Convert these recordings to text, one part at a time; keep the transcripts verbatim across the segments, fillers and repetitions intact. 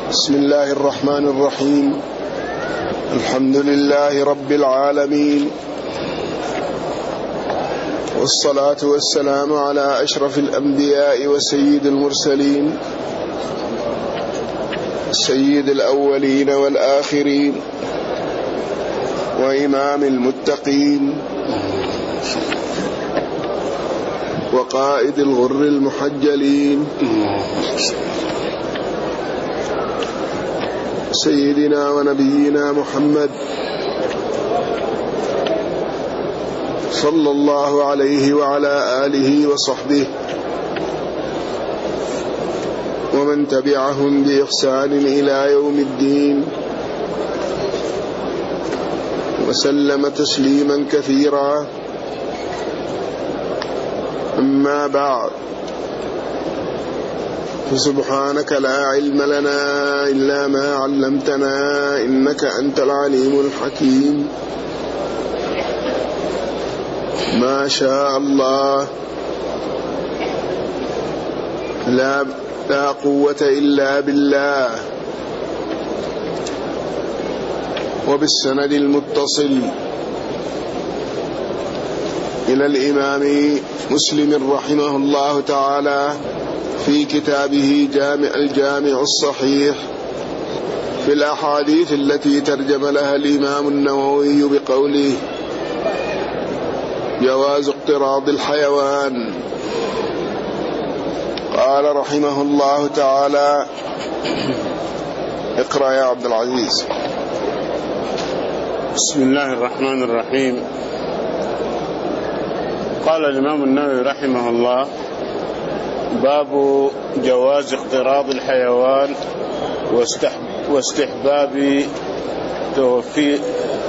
بسم الله الرحمن الرحيم. الحمد لله رب العالمين، والصلاة والسلام على أشرف الأنبياء وسيد المرسلين، سيد الأولين والآخرين، وإمام المتقين، وقائد الغر المحجلين، سيدنا ونبينا محمد صلى الله عليه وعلى آله وصحبه ومن تبعهم بإحسان إلى يوم الدين، وسلم تسليما كثيرا. أما بعد، فسبحانك لا علم لنا إلا ما علمتنا، إنك أنت العليم الحكيم. ما شاء الله، لا, لا قوة إلا بالله. وبالسند المتصل إلى الإمام مسلم رحمه الله تعالى في كتابه جامع الجامع الصحيح في الأحاديث التي ترجم لها الإمام النووي بقوله: جواز اقتراض الحيوان. قال رحمه الله تعالى: اقرأ يا عبد العزيز. بسم الله الرحمن الرحيم. قال الإمام النووي رحمه الله: باب جواز اقتراض الحيوان واستحباب توفي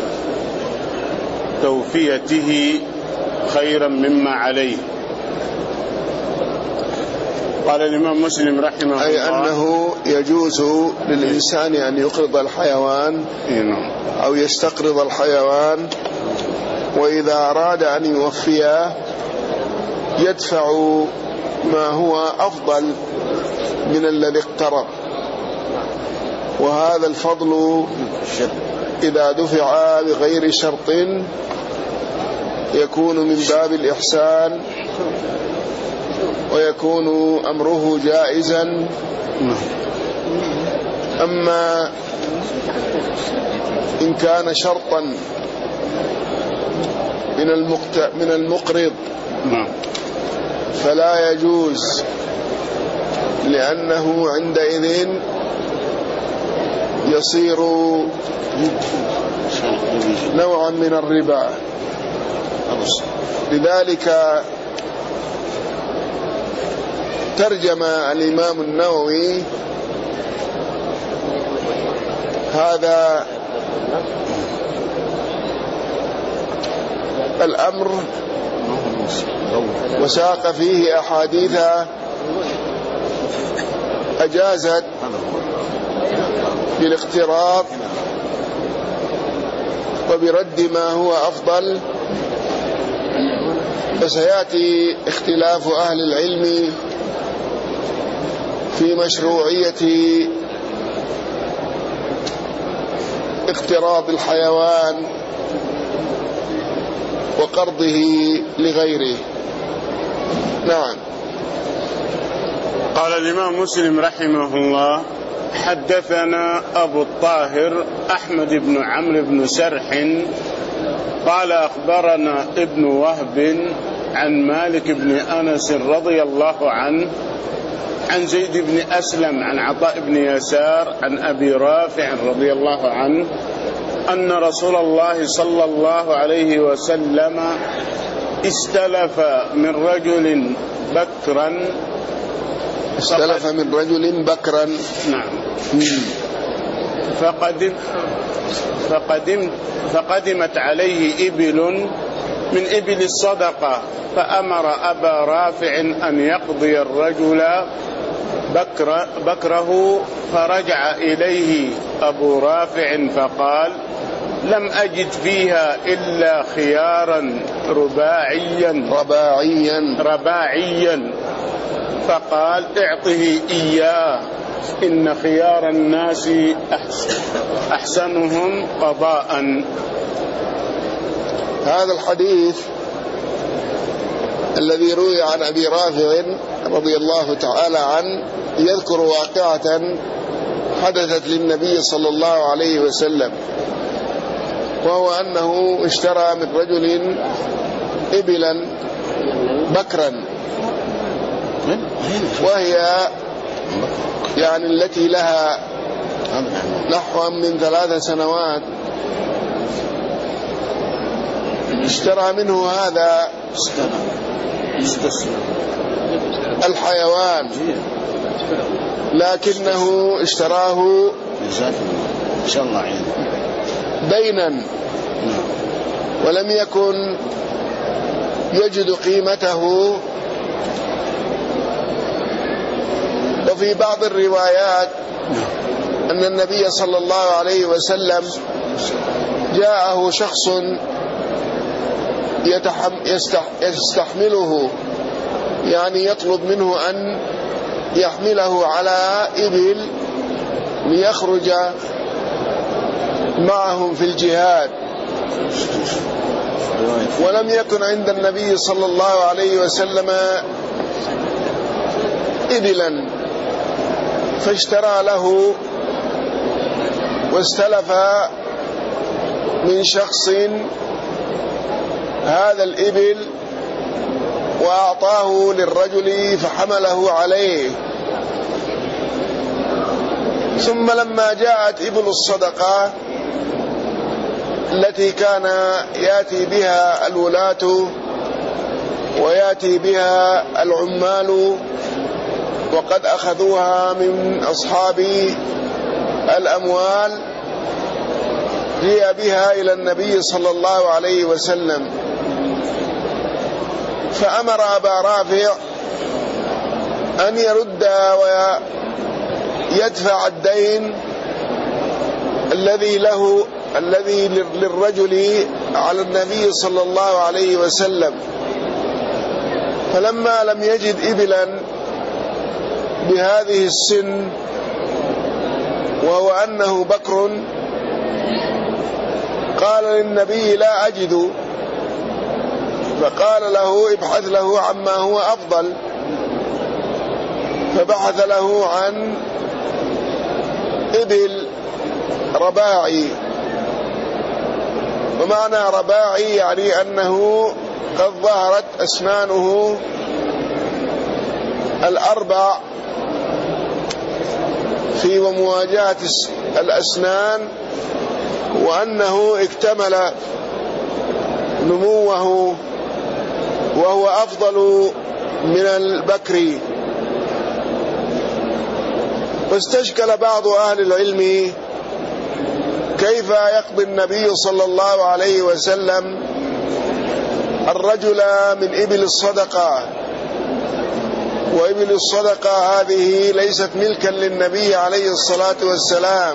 توفيته خيرا مما عليه. قال الإمام مسلم رحمه الله: أي أنه يجوز للإنسان أن يقرض الحيوان أو يستقرض الحيوان، وإذا أراد أن يوفيه يدفع ما هو أفضل من الذي اقترض، وهذا الفضل إذا دفع بغير شرط يكون من باب الإحسان، ويكون أمره جائزا. أما إن كان شرطا من المقرض فلا يجوز، لأنه عندئذ يصير نوعا من الربا. لذلك ترجم الإمام النووي هذا الأمر وساق فيه أحاديث أجازت بالاقتراض وبرد ما هو أفضل. فسيأتي اختلاف أهل العلم في مشروعية اقتراض الحيوان وقرضه لغيره. نعم. قال الإمام مسلم رحمه الله: حدثنا أبو الطاهر أحمد بن عمرو بن سرح قال أخبرنا ابن وهب عن مالك بن أنس رضي الله عنه عن زيد بن أسلم عن عطاء بن يسار عن أبي رافع رضي الله عنه أن رسول الله صلى الله عليه وسلم استلف من رجل بكرا استلف من رجل بكرا نعم فقدم فقدم فقدمت عليه إبل من إبل الصدقة، فأمر أبا رافع أن يقضي الرجل بكر بكره، فرجع إليه أبو رافع فقال: لم أجد فيها إلا خيارا رباعيا رباعيا رباعيا فقال: اعطه إياه إن خيار الناس أحسنهم قضاء. هذا الحديث الذي روي عن أبي رافع رضي الله تعالى عنه يذكر واقعة حدثت للنبي صلى الله عليه وسلم، وهو أنه اشترى من رجل إبلا بكرا، وهي يعني التي لها نحو من ثلاث سنوات. اشترى منه هذا الحيوان، لكنه اشتراه دينا ولم يكن يجد قيمته. وفي بعض الروايات أن النبي صلى الله عليه وسلم جاءه شخص يستحمله، يعني يطلب منه أن يحمله على إبل ليخرج معهم في الجهاد، ولم يكن عند النبي صلى الله عليه وسلم إبلا، فاشترى له واستلف من شخص هذا الإبل وأعطاه للرجل فحمله عليه. ثم لما جاءت إبل الصدقة التي كان يأتي بها الولاة ويأتي بها العمال وقد أخذوها من أصحاب الأموال، جاء بها إلى النبي صلى الله عليه وسلم، فأمر أبا رافع أن يرد ويدفع الدين الذي له الذي للرجل على النبي صلى الله عليه وسلم. فلما لم يجد إبلا بهذه السن وهو أنه بكر، قال للنبي لا أجد، فقال له ابحث له عما هو أفضل، فبحث له عن إبل رباعي. ومعنى رباعي يعني أنه قد ظهرت أسنانه الأربع في ومواجهة الأسنان، وأنه اكتمل نموه وهو أفضل من البكر. واستشكل بعض أهل العلم كيف يقضي النبي صلى الله عليه وسلم الرجل من إبل الصدقة، وإبل الصدقة هذه ليست ملكا للنبي عليه الصلاة والسلام.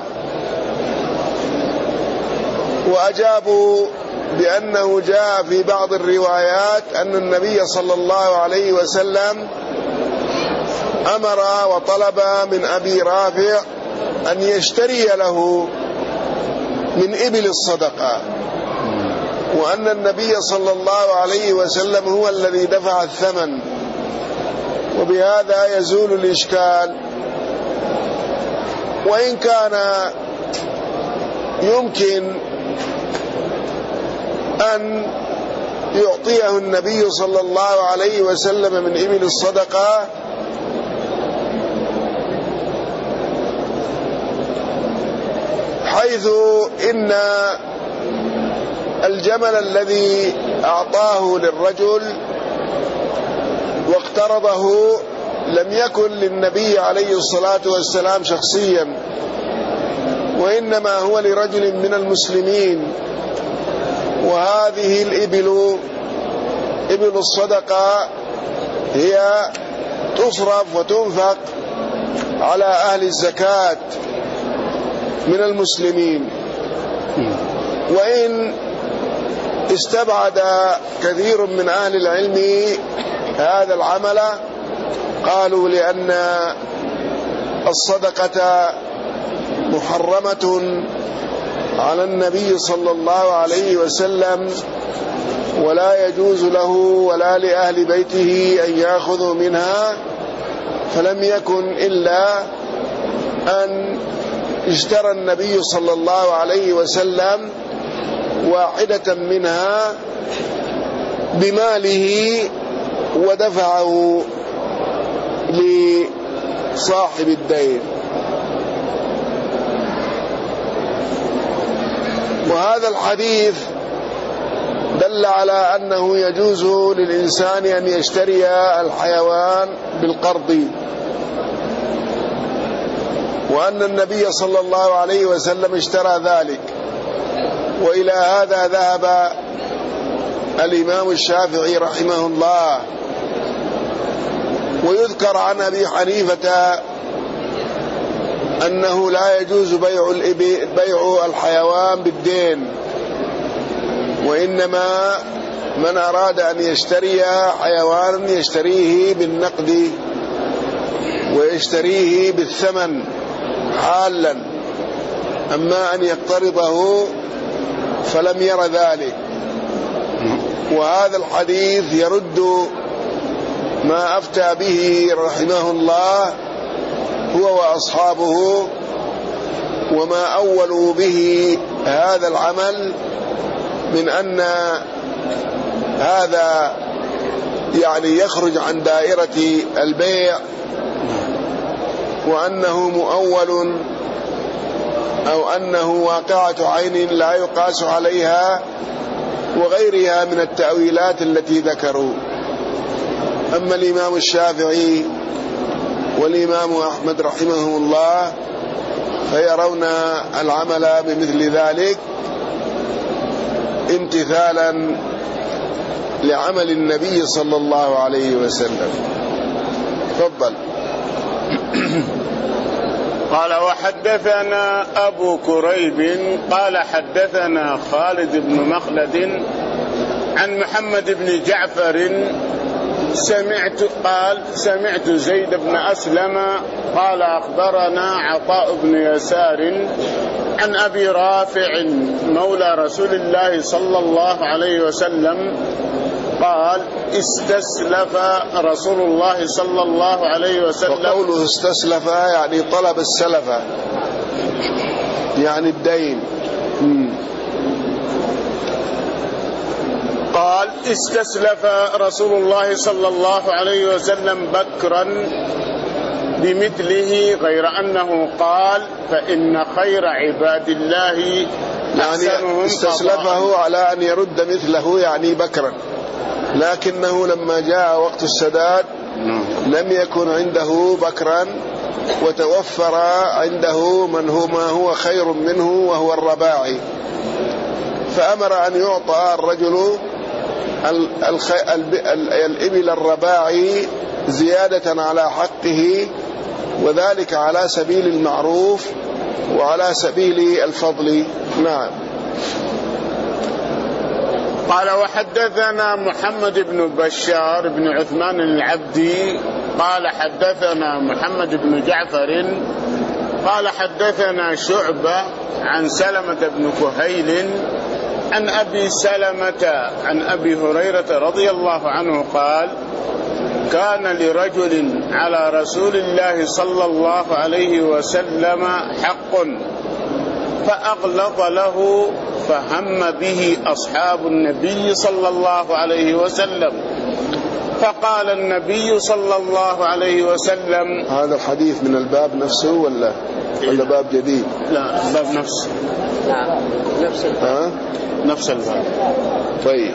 وأجابوا بأنه جاء في بعض الروايات أن النبي صلى الله عليه وسلم أمر وطلب من أبي رافع أن يشتري له من إبل الصدقة، وأن النبي صلى الله عليه وسلم هو الذي دفع الثمن، وبهذا يزول الإشكال. وإن كان يمكن أن يعطيه النبي صلى الله عليه وسلم من إبل الصدقة حيث إن الجمل الذي أعطاه للرجل واقترضه لم يكن للنبي عليه الصلاة والسلام شخصيا، وإنما هو لرجل من المسلمين. وهذه الإبل إبل الصدقة هي تصرف وتنفق على أهل الزكاة من المسلمين. وإن استبعد كثير من أهل العلم هذا العمل، قالوا لأن الصدقة محرمة على النبي صلى الله عليه وسلم، ولا يجوز له ولا لأهل بيته أن يأخذوا منها، فلم يكن إلا أن اشترى النبي صلى الله عليه وسلم واحدة منها بماله ودفعه لصاحب الدين. وهذا الحديث دل على أنه يجوز للإنسان أن يشتري الحيوان بالقرض، وأن النبي صلى الله عليه وسلم اشترى ذلك، وإلى هذا ذهب الإمام الشافعي رحمه الله. ويذكر عن أبي حنيفة أنه لا يجوز بيع بيع الحيوان بالدين، وإنما من أراد أن يشتري حيوانا يشتريه بالنقد ويشتريه بالثمن حالا، أما أن يقترضه فلم ير ذلك. وهذا الحديث يرد ما أفتى به رحمه الله هو وأصحابه، وما أولوا به هذا العمل من أن هذا يعني يخرج عن دائرة البيع، وأنه مؤول أو أنه واقعة عين لا يقاس عليها، وغيرها من التأويلات التي ذكروا. أما الإمام الشافعي والإمام أحمد رحمه الله فيرون العمل بمثل ذلك امتثالا لعمل النبي صلى الله عليه وسلم. تفضل. قال وحدثنا أبو كريب قال حدثنا خالد بن مخلد عن محمد بن جعفر سمعت قال سمعت زيد بن أسلم قال أخبرنا عطاء بن يسار عن أبي رافع مولى رسول الله صلى الله عليه وسلم قال استسلف رسول الله صلى الله عليه وسلم. وقوله استسلف يعني طلب السلف، يعني الدين. قال استسلف رسول الله صلى الله عليه وسلم بكرا بمثله، غير أنه قال فإن خير عباد الله يعني استسلفه على أن يرد مثله يعني بكرا، لكنه لما جاء وقت السداد لم يكن عنده بكرا، وتوفر عنده من هو ما هو خير منه وهو الرباعي، فأمر أن يعطى الرجل الإبل الرباعي زيادة على حقه، وذلك على سبيل المعروف وعلى سبيل الفضل. نعم. قال وحدثنا محمد بن بشار بن عثمان العبدي قال حدثنا محمد بن جعفر قال حدثنا شعبة عن سلمة بن كهيل عن أبي سلمة عن أبي هريرة رضي الله عنه قال كان لرجل على رسول الله صلى الله عليه وسلم حق فأغلظ له فهم به أصحاب النبي صلى الله عليه وسلم، فقال النبي صلى الله عليه وسلم. هذا الحديث من الباب نفسه ولا ولا باب جديد؟ لا الباب نفسه. نعم نفس الباب. نفس الباب. طيب،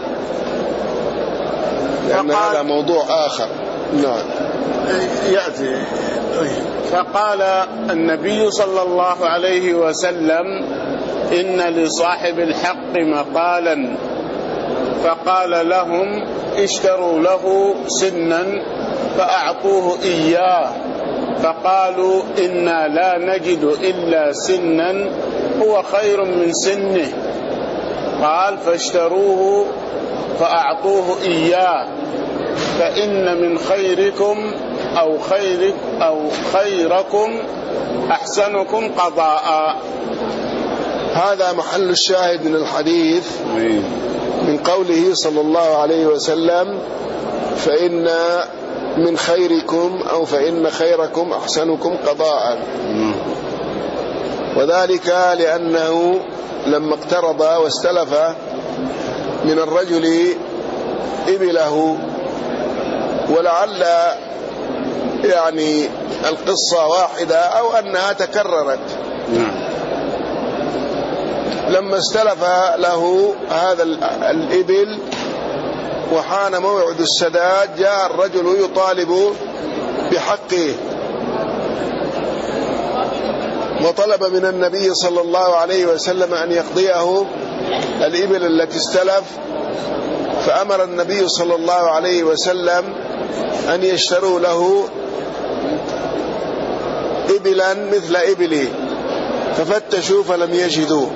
لأن هذا موضوع آخر. نعم يأتي. فقال النبي صلى الله عليه وسلم إن لصاحب الحق مقالا، فقال لهم اشتروا له سنا فأعطوه إياه، فقالوا إنا لا نجد إلا سنا هو خير من سنه، قال فاشتروه فأعطوه إياه، فإن من خيركم أو خير أو خيركم أحسنكم قضاء. هذا محل الشاهد من الحديث من قوله صلى الله عليه وسلم فإن من خيركم أو فإن خيركم أحسنكم قضاء، وذلك لأنه لما اقترض واستلف من الرجل إبله، ولعل يعني القصة واحدة أو أنها تكررت، لما استلف له هذا الإبل وحان موعد السداد جاء الرجل يطالب بحقه، وطلب من النبي صلى الله عليه وسلم أن يقضيه الإبل التي استلف، فأمر النبي صلى الله عليه وسلم أن يشتروا له إبلا مثل إبله، ففتشوا فلم يجدوا،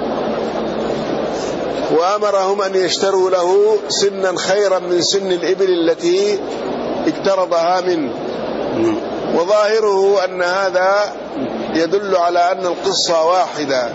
وأمرهم أن يشتروا له سنا خيرا من سن الإبل التي اقترضها منه. وظاهره أن هذا يدل على أن القصة واحدة.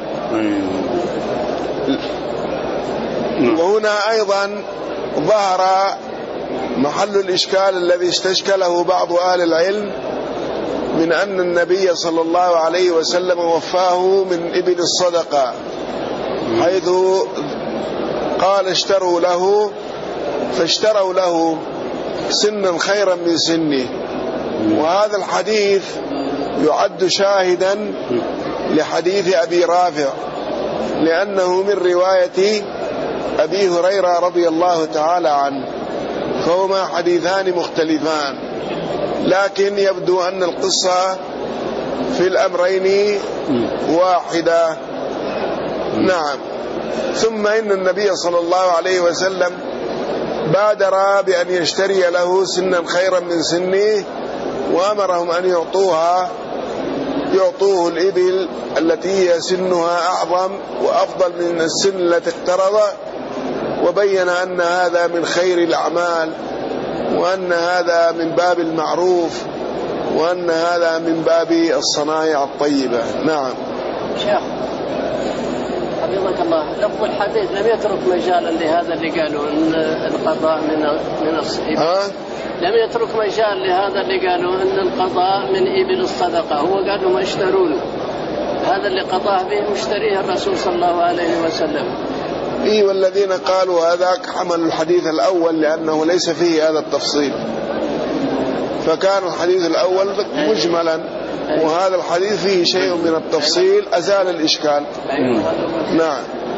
وهنا أيضا ظهر محل الإشكال الذي استشكله بعض أهل العلم من أن النبي صلى الله عليه وسلم وفاه من إبل الصدقة، حيث قال اشتروا له، فاشتروا له سنا خيرا من سنه. وهذا الحديث يعد شاهدا لحديث أبي رافع، لأنه من رواية أبي هريرة رضي الله تعالى عنه، فهما حديثان مختلفان، لكن يبدو أن القصة في الأمرين واحدة. نعم. ثم إن النبي صلى الله عليه وسلم بادر بأن يشتري له سنا خيرا من سنه، وأمرهم أن يعطوها يعطوه الإبل التي هي سنها أعظم وأفضل من السن التي اقترض، وبين أن هذا من خير الأعمال، وأن هذا من باب المعروف، وأن هذا من باب الصنائع الطيبة. نعم. شيخ حفظك الله، لفظ الحديث لم يترك مجالا لهذا اللي قالوا ان القضاء من من الصدقة، لم يترك مجال لهذا اللي قالوا ان القضاء من إبل الصدقة، هو قالوا ما اشترونه، هذا اللي قضاه به مشتريه الرسول صلى الله عليه وسلم. إيه، والذين قالوا هذاك حملوا الحديث الأول لأنه ليس فيه هذا التفصيل، فكان الحديث الأول مجملا، وهذا الحديث فيه شيء من التفصيل أزال الإشكال. نعم.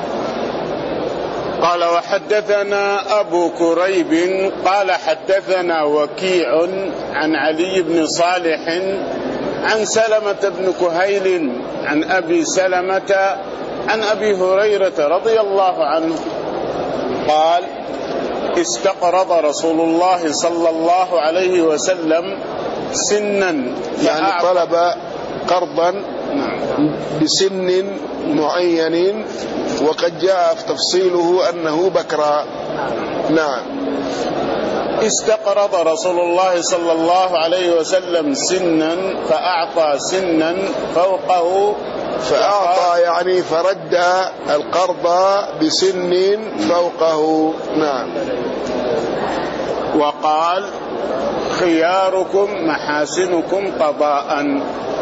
قال وحدثنا أبو كريب قال حدثنا وكيع عن علي بن صالح عن سلمة بن كهيل عن أبي سلمة عن أبي هريرة رضي الله عنه قال استقرض رسول الله صلى الله عليه وسلم سنا، يعني طلب قرضا بسن معين، وقد جاء في تفصيله أنه بكرا. نعم. استقرض رسول الله صلى الله عليه وسلم سنا فأعطى سنا فوقه، فأعطى يعني فرد القرض بسن فوقه. نعم. وقال خياركم محاسنكم قضاء،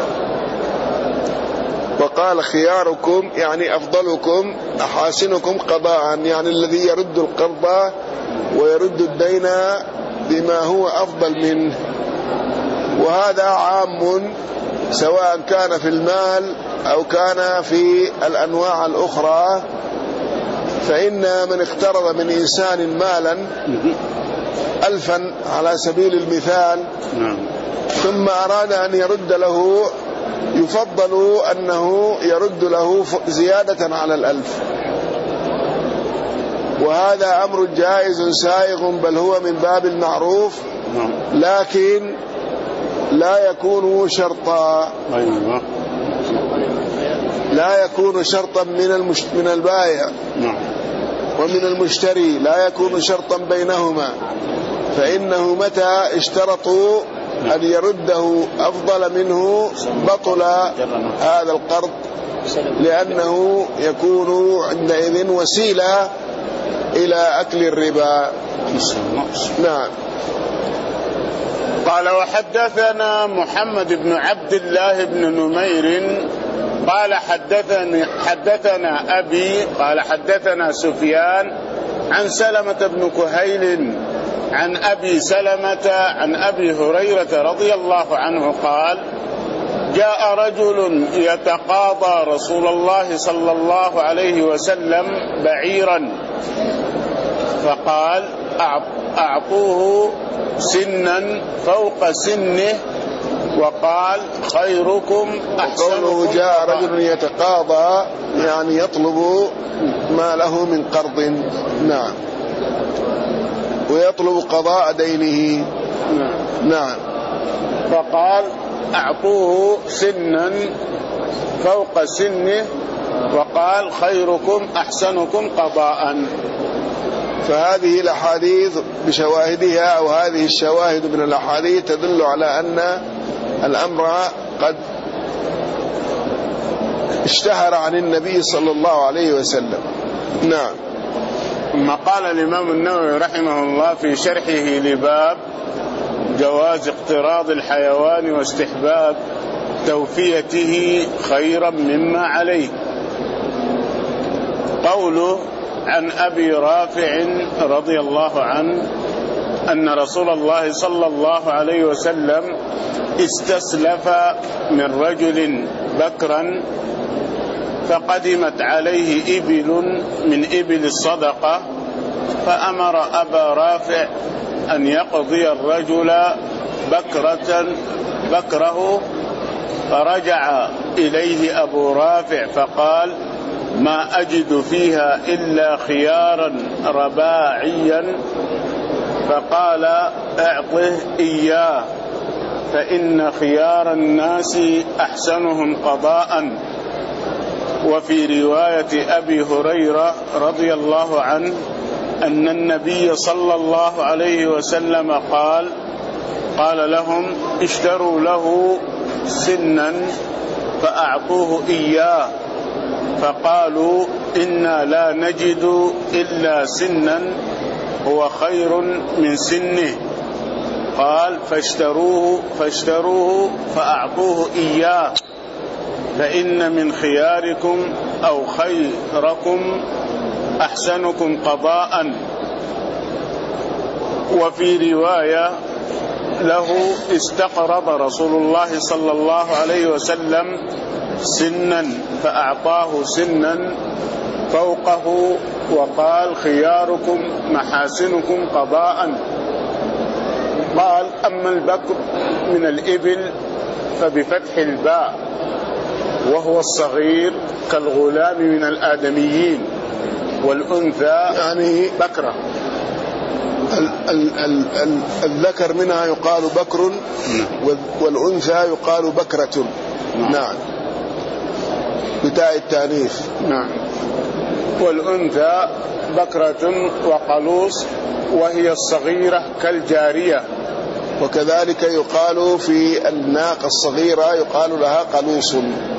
وقال خياركم يعني أفضلكم أحاسنكم قضاء، يعني الذي يرد القرض ويرد الدين بما هو أفضل منه. وهذا عام سواء كان في المال أو كان في الأنواع الأخرى، فإن من اقترض من إنسان مالا ألفا على سبيل المثال، ثم أراد أن يرد له، يفضل أنه يرد له زيادة على الألف، وهذا أمر جائز سائغ، بل هو من باب المعروف، لكن لا يكون شرطا، لا يكون شرطا من من البائع ومن المشتري، لا يكون شرطا بينهما، فإنه متى اشترطوا أن يرده أفضل منه بطل هذا القرض، لأنه يكون عندئذ وسيلة إلى أكل الربا. نعم. قال وحدثنا محمد بن عبد الله بن نمير قال حدثني حدثنا أبي قال حدثنا سفيان عن سلمة بن كهيل عن أبي سلمة عن أبي هريرة رضي الله عنه قال جاء رجل يتقاضى رسول الله صلى الله عليه وسلم بعيرا فقال أعطوه سنا فوق سنه وقال خيركم أحسنكم. قوله جاء رجل يتقاضى يعني يطلب ما له من قرض. نعم. ويطلب قضاء دينه. نعم. فقال أعطوه سنا فوق سنه وقال خيركم أحسنكم قضاء. فهذه الأحاديث بشواهدها أو هذه الشواهد من الأحاديث تدل على أن الأمر قد اشتهر عن النبي صلى الله عليه وسلم. نعم. ثم قال الإمام النووي رحمه الله في شرحه لباب جواز اقتراض الحيوان واستحباب توفيته خيرا مما عليه. قوله عن أبي رافع رضي الله عنه أن رسول الله صلى الله عليه وسلم استسلف من رجل بكرا فقدمت عليه إبل من إبل الصدقة فأمر أبا رافع أن يقضي الرجل بكرة بكره فرجع إليه أبو رافع فقال ما أجد فيها إلا خيارا رباعيا فقال اعطه إياه فإن خيار الناس أحسنهم قضاء. وفي رواية أبي هريرة رضي الله عنه أن النبي صلى الله عليه وسلم قال قال لهم اشتروا له سنا فأعطوه إياه فقالوا إنا لا نجد إلا سنا هو خير من سنه قال فاشتروه فاشتروه فأعطوه إياه فإن من خياركم أو خيركم أحسنكم قضاء. وفي رواية له استقرض رسول الله صلى الله عليه وسلم سنا فأعطاه سنا فوقه وقال خياركم محاسنكم قضاء. قال أما البكر من الإبل فبفتح الباء وهو الصغير كالغلام من الآدميين والأنثى يعني بكرة. ال ال ال ال الذكر منها يقال بكر والأنثى يقال بكرة. نعم بتاء التانيث. نعم. والأنثى بكرة وقلوص وهي الصغيرة كالجارية. وكذلك يقال في الناقة الصغيرة يقال لها قلوص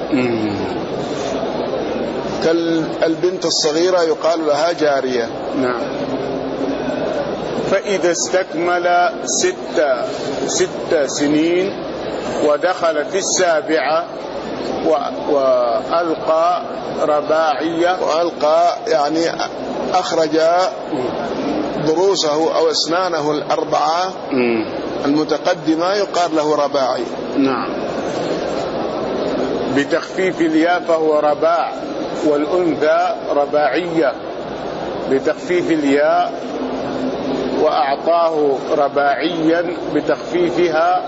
كالبنت الصغيرة يقال لها جارية. نعم. فإذا استكمل ست ست سنين ودخل في السابعة وألقى رباعية وألقى يعني أخرج ضروسه أو أسنانه الأربعة المتقدمة يقال له رباعي. نعم. بتخفيف الياء فهو رباع والأنثى رباعية بتخفيف الياء وأعطاه رباعيا بتخفيفها.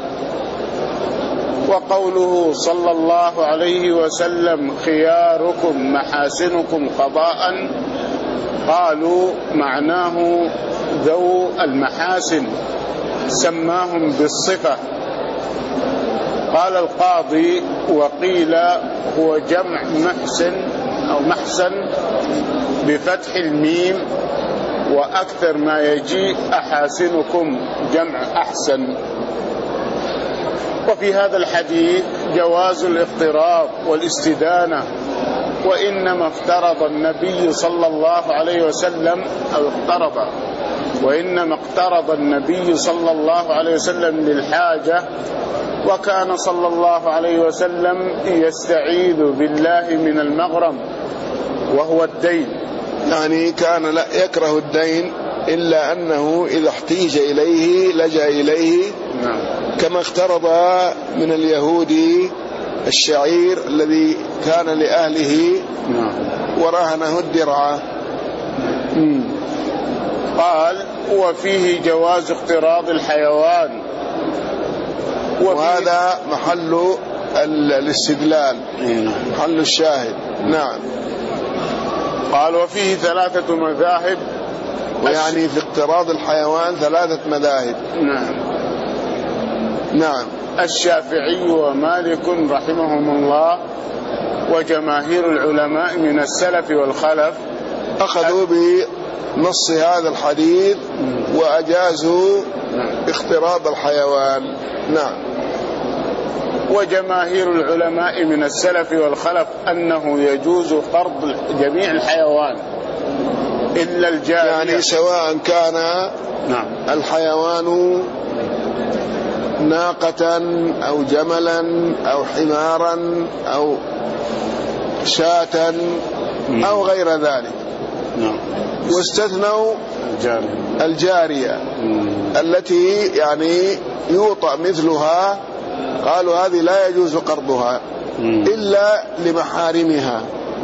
وقوله صلى الله عليه وسلم خياركم محاسنكم قضاء قالوا معناه ذو المحاسن سماهم بالصفة. قال القاضي وقيل هو جمع محسن أو محسن بفتح الميم وأكثر ما يجي أحاسنكم جمع أحسن. وفي هذا الحديث جواز الاقتراض والاستدانة، وإنما افترض النبي صلى الله عليه وسلم أو اقترض وإنما اقترض النبي صلى الله عليه وسلم للحاجة، وكان صلى الله عليه وسلم يستعيذ بالله من المغرم وهو الدين، يعني كان لا يكره الدين إلا أنه إذا احتيج إليه لجأ إليه. نعم. كما اقترض من اليهود الشعير الذي كان لأهله. نعم. ورهنه الدرع. قال وفيه جواز اقتراض الحيوان، وهذا محل الاستدلال، محل الشاهد. نعم. قال وفيه ثلاثة مذاهب، ويعني في اقتراض الحيوان ثلاثة مذاهب. نعم. نعم. الشافعي ومالك رحمهم الله وجماهير العلماء من السلف والخلف أخذوا بنص هذا الحديث وأجازوا اقتراض الحيوان. نعم. وجماهير العلماء من السلف والخلف أنه يجوز قرض جميع الحيوان إلا الجارية، يعني سواء كان نعم. الحيوان ناقة أو جملا أو حمارا أو شاة أو غير ذلك. نعم. واستثنوا الجارية, الجارية التي يعني يوطأ مثلها، قالوا هذه لا يجوز قرضها إلا لمحارمها،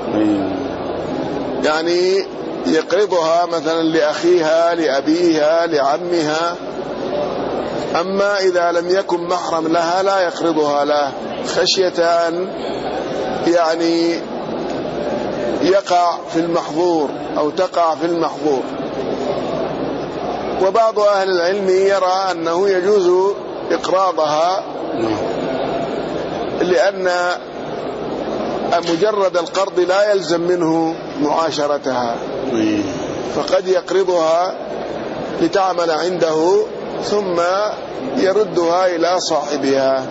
يعني يقرضها مثلا لأخيها لأبيها لعمها، أما إذا لم يكن محرم لها لا يقرضها له، خشية أن يعني يقع في المحظور أو تقع في المحظور. وبعض أهل العلم يرى أنه يجوز إقراضها، لأن مجرد القرض لا يلزم منه معاشرتها، فقد يقرضها لتعمل عنده ثم يردها إلى صاحبها.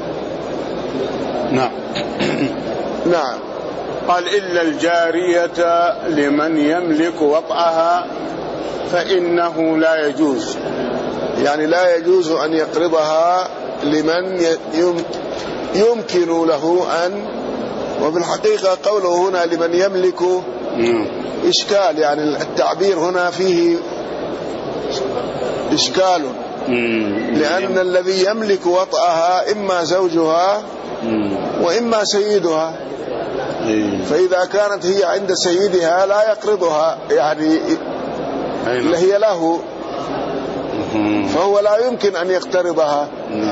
نعم. نعم. قال إلا الجارية لمن يملك وطئها فإنه لا يجوز، يعني لا يجوز أن يقرضها لمن يمكن له أن، وفي الحقيقة قوله هنا لمن يملك إشكال، يعني التعبير هنا فيه إشكال، لأن الذي يملك وطئها إما زوجها وإما سيدها، فإذا كانت هي عند سيدها لا يقرضها، يعني هي له، فهو لا يمكن أن يقترضها.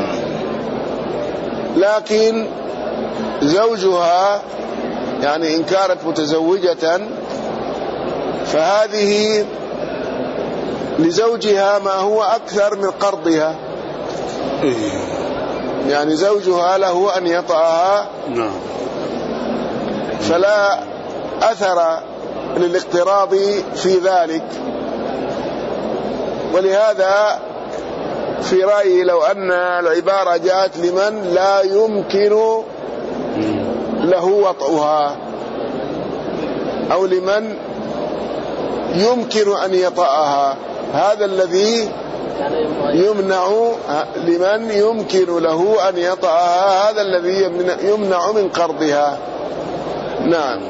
لكن زوجها يعني إن كانت متزوجة فهذه لزوجها ما هو أكثر من قرضها، يعني زوجها له أن يطأها، فلا أثر للاقتراض في ذلك. ولهذا في رأيي لو أن العبارة جاءت لمن لا يمكن له وطئها أو لمن يمكن أن يطأها، هذا الذي يمنع، لمن يمكن له أن يطأها هذا الذي يمنع من قرضها. نعم.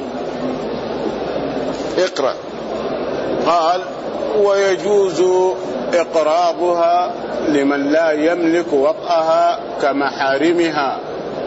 اقرأ. قال ويجوز إقراضها لمن لا يملك وطئها كمحارمها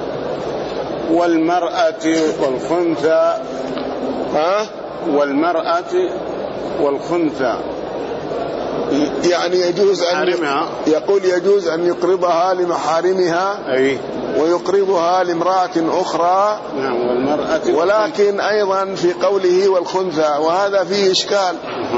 والمرأة والخنثى. ها؟ والمرأة والخنثى، يعني يجوز أن يقول يجوز أن يقرضها لمحارمها، أي، ويقرضها لامرأة أخرى. نعم. والمرأة ولكن أيضا في قوله والخنثى، وهذا فيه إشكال.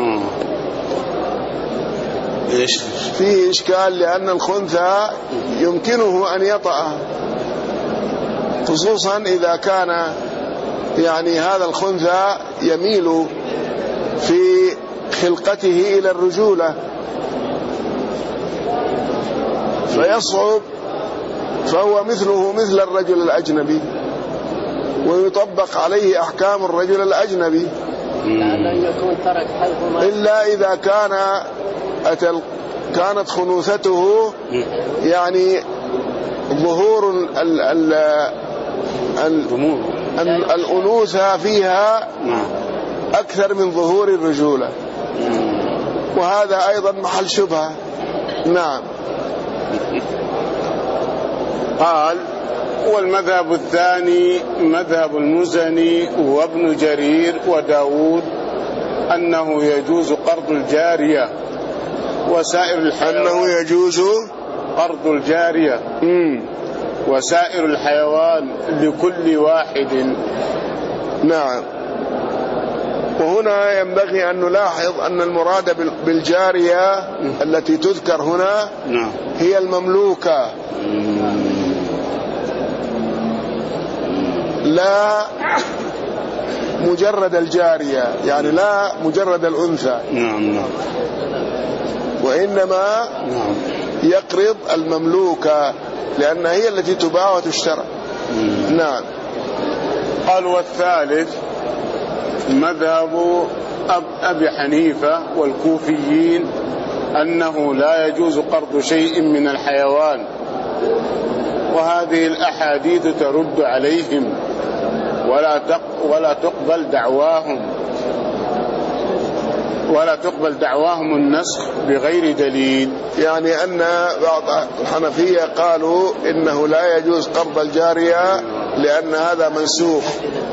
إيش؟ فيه إشكال لأن الخنثى يمكنه أن يطأ، خصوصا إذا كان يعني هذا الخنثى يميل في خلقته إلى الرجولة، فيصعب فهو مثله مثل الرجل الأجنبي ويطبق عليه أحكام الرجل الأجنبي، إلا إذا كان أتل كانت خنوثته يعني ظهور ال ال ال الأنوثة فيها أكثر من ظهور الرجولة، وهذا أيضا محل شبهة. نعم. قال: والمذهب الثاني مذهب المزني وابن جرير وداود أنه يجوز قرض الجارية وسائر الحيوان، أنه يجوز قرض الجارية مم. وسائر الحيوان لكل واحد. نعم. وهنا ينبغي أن نلاحظ أن المراد بالجارية التي تذكر هنا هي المملوكة، لا مجرد الجارية، يعني لا مجرد الأنثى، وإنما يقرض المملوكة لأنها هي التي تباع وتشترى. نعم. قال: والثالث مذهب أبي حنيفة والكوفيين أنه لا يجوز قرض شيء من الحيوان، وهذه الأحاديث ترد عليهم ولا ولا تقبل دعواهم ولا تقبل دعواهم النسخ بغير دليل. يعني أن بعض الحنفية قالوا إنه لا يجوز قرض الجارية لأن هذا منسوخ،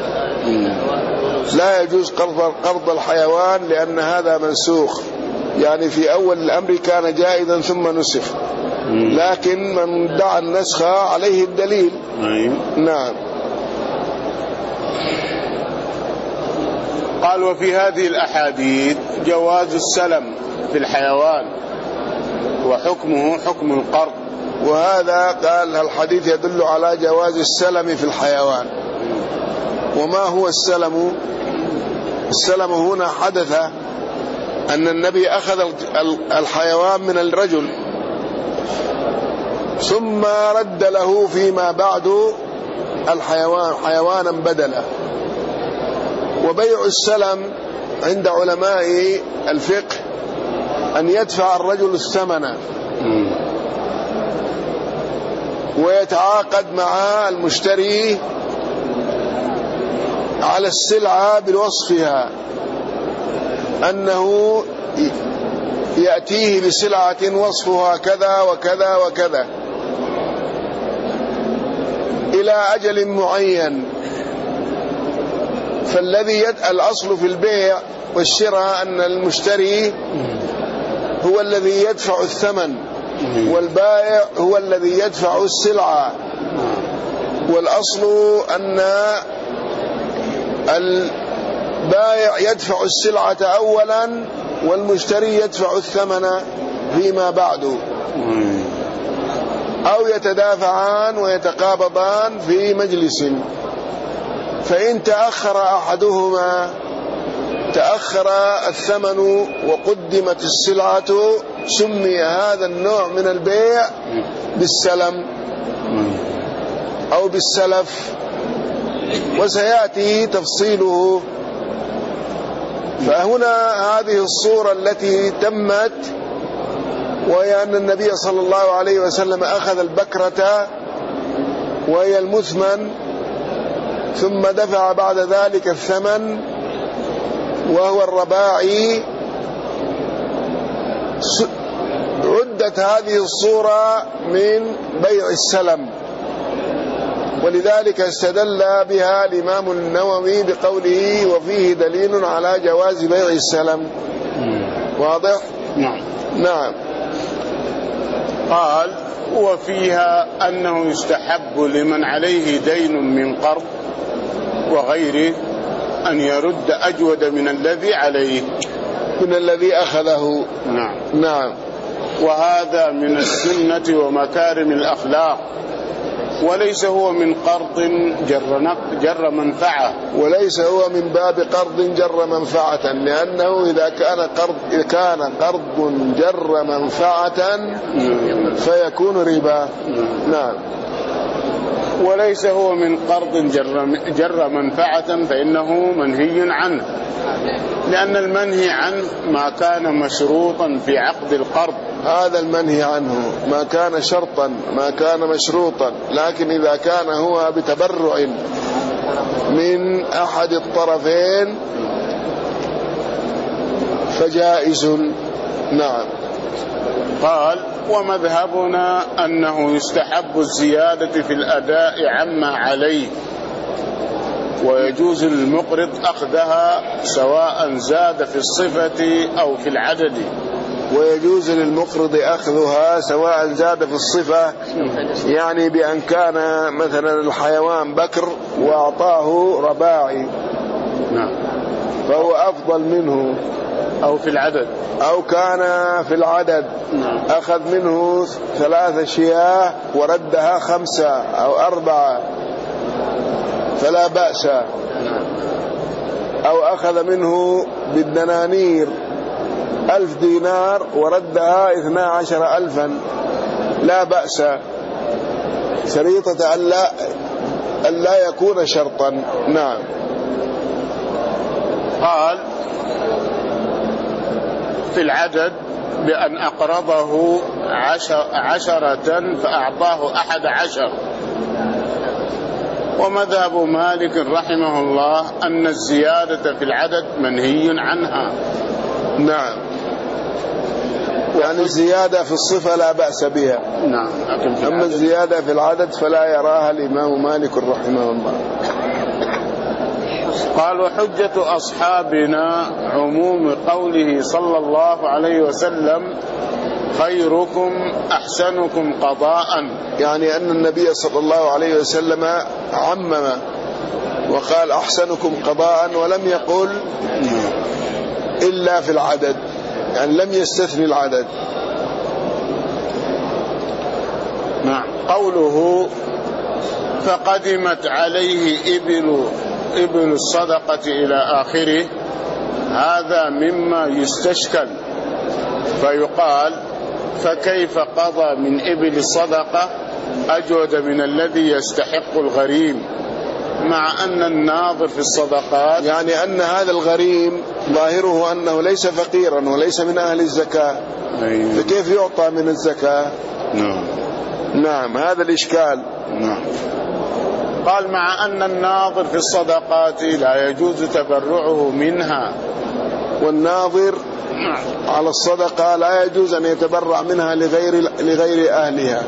لا يجوز قرض قرض الحيوان لأن هذا منسوخ، يعني في أول الأمر كان جائزا ثم نسخ، لكن من دعا النسخ عليه الدليل. نعم. قال: وفي هذه الأحاديث جواز السلم في الحيوان وحكمه حكم القرض. وهذا قال الحديث يدل على جواز السلم في الحيوان. وما هو السلم؟ السلم هنا حدث أن النبي أخذ الحيوان من الرجل ثم رد له فيما بعد الحيوان حيوانا بدلا. وبيع السلم عند علماء الفقه أن يدفع الرجل الثمن ويتعاقد مع المشتري على السلعة بوصفها، أنه يأتيه بسلعة وصفها كذا وكذا وكذا إلى أجل معين. فالذي يدعى الأصل في البيع والشراء أن المشتري هو الذي يدفع الثمن والبائع هو الذي يدفع السلعة، والأصل أن البائع يدفع السلعة أولا والمشتري يدفع الثمن فيما بعد، أو يتدافعان ويتقابضان في مجلس. فإن تأخر أحدهما تأخر الثمن وقدمت السلعة سمي هذا النوع من البيع بالسلم أو بالسلف، وسيأتي تفصيله. فهنا هذه الصورة التي تمت، وهي أن النبي صلى الله عليه وسلم أخذ البكرة وهي المثمن ثم دفع بعد ذلك الثمن وهو الرباعي. عدت هذه الصورة من بيع السلم، ولذلك استدل بها الإمام النووي بقوله وفيه دليل على جواز بيع السلم. واضح؟ نعم. نعم. قال: وفيها أنه يستحب لمن عليه دين من قرض وغيره أن يرد أجود من الذي عليه من الذي أخذه. نعم. نعم. وهذا من السنة ومكارم الأخلاق، وليس هو من قرض جر جر منفعة، وليس هو من باب قرض جر منفعة، لأنه إذا كان قرض إذا كان قرض جر منفعة فيكون ربا. نعم. وليس هو من قرض جر, جر منفعة فإنه منهي عنه، لأن المنهي عنه ما كان مشروطا في عقد القرض. هذا المنهي عنه ما كان شرطا، ما كان مشروطا، لكن إذا كان هو بتبرع من أحد الطرفين فجائز. نعم. قال: ومذهبنا أنه يستحب الزيادة في الأداء عما عليه، ويجوز للمقرض أخذها سواء زاد في الصفة أو في العدد. ويجوز للمقرض أخذها سواء زاد في الصفة، يعني بأن كان مثلا الحيوان بكر وأعطاه رباعي، نعم، فهو أفضل منه، أو في العدد، أو كان في العدد أخذ منه ثلاثة شياه وردها خمسة أو أربعة فلا بأس، أو أخذ منه بالدنانير ألف دينار وردها اثنا عشر ألفا لا بأس، شريطة ألا, ألا يكون شرطا. نعم. قال: في العدد بأن أقرضه عشر عشرة فأعطاه أحد عشر. ومذهب مالك رحمه الله أن الزيادة في العدد منهي عنها. نعم، يعني الزيادة في الصفة لا بأس بها. نعم. أما الزيادة في العدد فلا يراها الإمام مالك رحمه الله. قال: وحجة أصحابنا عموم قوله صلى الله عليه وسلم: خيركم أحسنكم قضاء، يعني أن النبي صلى الله عليه وسلم عمم وقال أحسنكم قضاء، ولم يقل إلا في العدد، يعني لم يستثني العدد. نعم. قوله: فقدمت عليه إبل إبل الصدقة إلى آخره، هذا مما يستشكل، فيقال: فكيف قضى من إبل الصدقة أجود من الذي يستحق الغريم، مع أن الناظر في الصدقات، يعني أن هذا الغريم ظاهره أنه ليس فقيرا وليس من أهل الزكاة، أيوه. فكيف يعطى من الزكاة؟ نعم. نعم، هذا الإشكال. نعم. قال: مع أن الناظر في الصدقات لا يجوز تبرعه منها، والناظر على الصدقة لا يجوز أن يتبرع منها لغير لغير أهلها.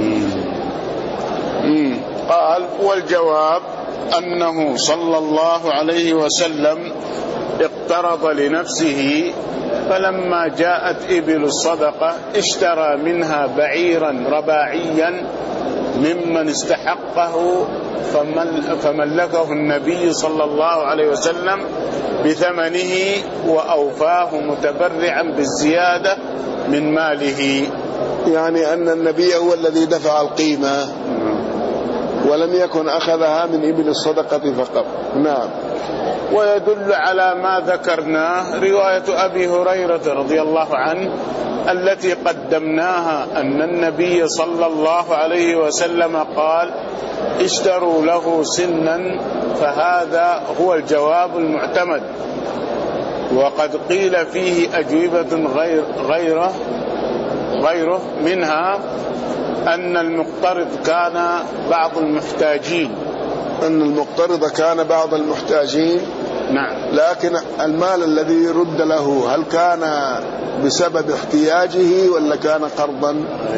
مم. قال: والجواب أنه صلى الله عليه وسلم اقترض لنفسه، فلما جاءت إبل الصدقة اشترى منها بعيرا رباعيا ممن استحقه، فملكه النبي صلى الله عليه وسلم بثمنه وأوفاه متبرعا بالزيادة من ماله. يعني أن النبي هو الذي دفع القيمة ولم يكن أخذها من إبل الصدقة فقط. نعم. ويدل على ما ذكرناه رواية أبي هريرة رضي الله عنه التي قدمناها، أن النبي صلى الله عليه وسلم قال: اشتروا له سنا، فهذا هو الجواب المعتمد. وقد قيل فيه أجوبة غير غيره غيره منها أن المقترض كان بعض المحتاجين. أن المقترض كان بعض المحتاجين. نعم. لكن المال الذي يرد له هل كان بسبب احتياجه ولا كان قرضا؟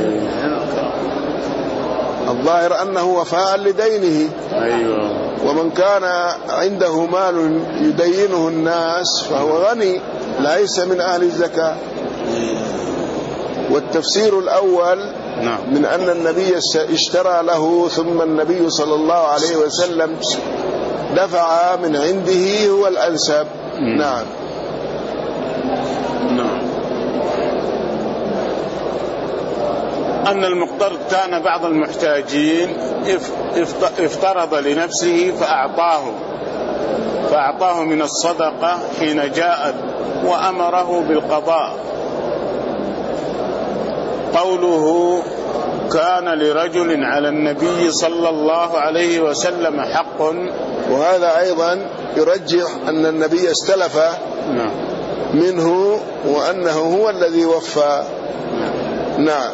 الظاهر أنه وفاء لدينه. أيوة. ومن كان عنده مال يدينه الناس فهو غني ليس من أهل الزكاة. والتفسير الأول نعم. من أن النبي اشترى له ثم النبي صلى الله عليه وسلم دفع من عنده هو الأنسب. نعم. نعم. أن المقترض كان بعض المحتاجين افترض لنفسه فأعطاه فأعطاه من الصدقة حين جاءت وأمره بالقضاء. قوله كان لرجل على النبي صلى الله عليه وسلم حق. وهذا أيضا يرجح أن النبي استلف منه وأنه هو الذي وفى. نعم.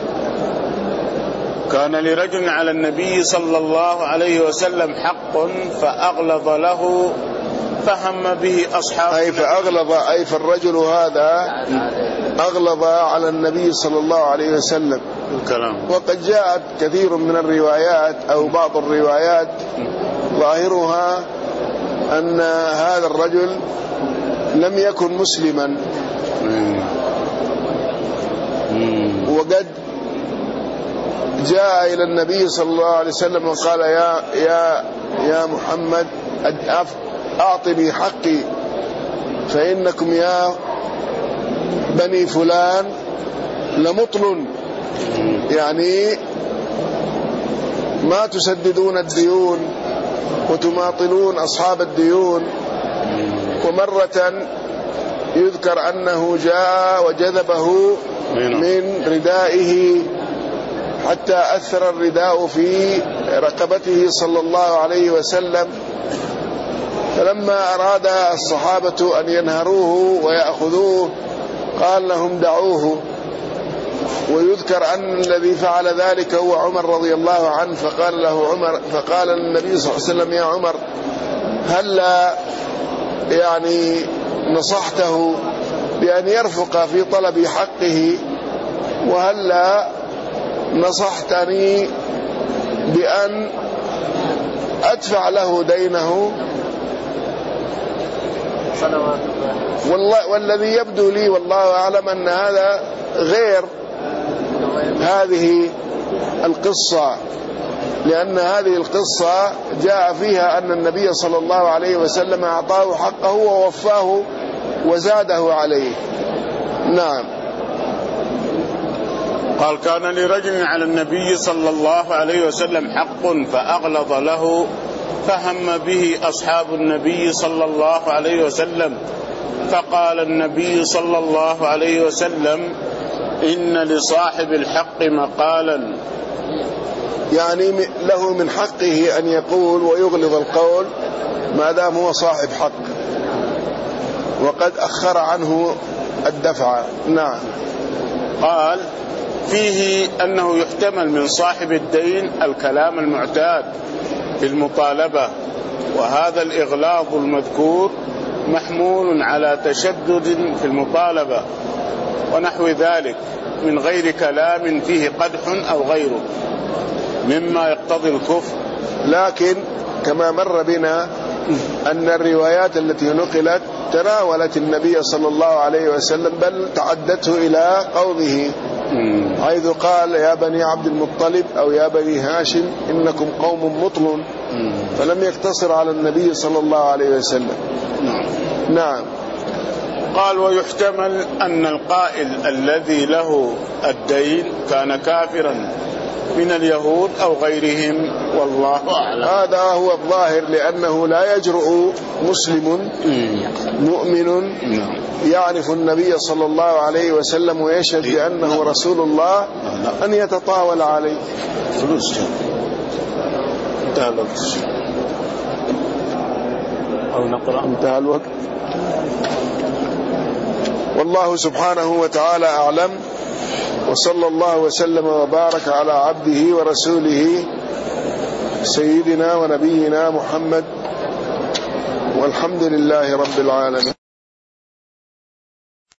كان لرجل على النبي صلى الله عليه وسلم حق فأغلظ له فهم به أصحابه. أي فأغلظ أي فالرجل هذا أغلظ على النبي صلى الله عليه وسلم الكلام. وقد جاءت كثير من الروايات أو بعض الروايات ظاهرها أن هذا الرجل لم يكن مسلما وقد جاء إلى النبي صلى الله عليه وسلم وقال يا يا يا محمد أعطني حقي فإنكم يا بني فلان لمطل، يعني ما تسددون الديون وتماطلون أصحاب الديون. ومرة يذكر أنه جاء وجذبه من ردائه حتى أثر الرداء في رقبته صلى الله عليه وسلم، فلما أراد الصحابة أن ينهروه ويأخذوه قال لهم دعوه. ويذكر أن الذي فعل ذلك هو عمر رضي الله عنه، فقال له عمر فقال النبي صلى الله عليه وسلم يا عمر هلا يعني نصحته بأن يرفق في طلب حقه، وهلا نصحتني بأن أدفع له دينه. والله والذي يبدو لي والله أعلم أن هذا غير هذه القصة، لأن هذه القصة جاء فيها أن النبي صلى الله عليه وسلم أعطاه حقه ووفاه وزاده عليه. نعم. قال كان لرجل على النبي صلى الله عليه وسلم حق فأغلظ له فهم به أصحاب النبي صلى الله عليه وسلم، فقال النبي صلى الله عليه وسلم إن لصاحب الحق مقالا، يعني له من حقه أن يقول ويغلظ القول ما دام هو صاحب حق وقد أخر عنه الدفع. نعم. قال فيه أنه يحتمل من صاحب الدين الكلام المعتاد في المطالبة، وهذا الإغلاظ المذكور محمول على تشدد في المطالبة ونحو ذلك من غير كلام فيه قدح أو غيره مما يقتضي الكفر. لكن كما مر بنا أن الروايات التي نقلت تناولت النبي صلى الله عليه وسلم بل تعدته إلى قومه، حيث قال يا بني عبد المطلب أو يا بني هاشم إنكم قوم مطل، فلم يقتصر على النبي صلى الله عليه وسلم. نعم. قال ويحتمل أن القائل الذي له الدين كان كافرا من اليهود أو غيرهم، والله أعلم. هذا هو الظاهر، لأنه لا يجرؤ مسلم مؤمن يعرف النبي صلى الله عليه وسلم ويشهد بأنه رسول الله أن يتطاول عليه. فلوس انتهى الوقت أو نقرأ انتهى الوقت. والله سبحانه وتعالى أعلم، وصلى الله وسلم وبارك على عبده ورسوله سيدنا ونبينا محمد، والحمد لله رب العالمين.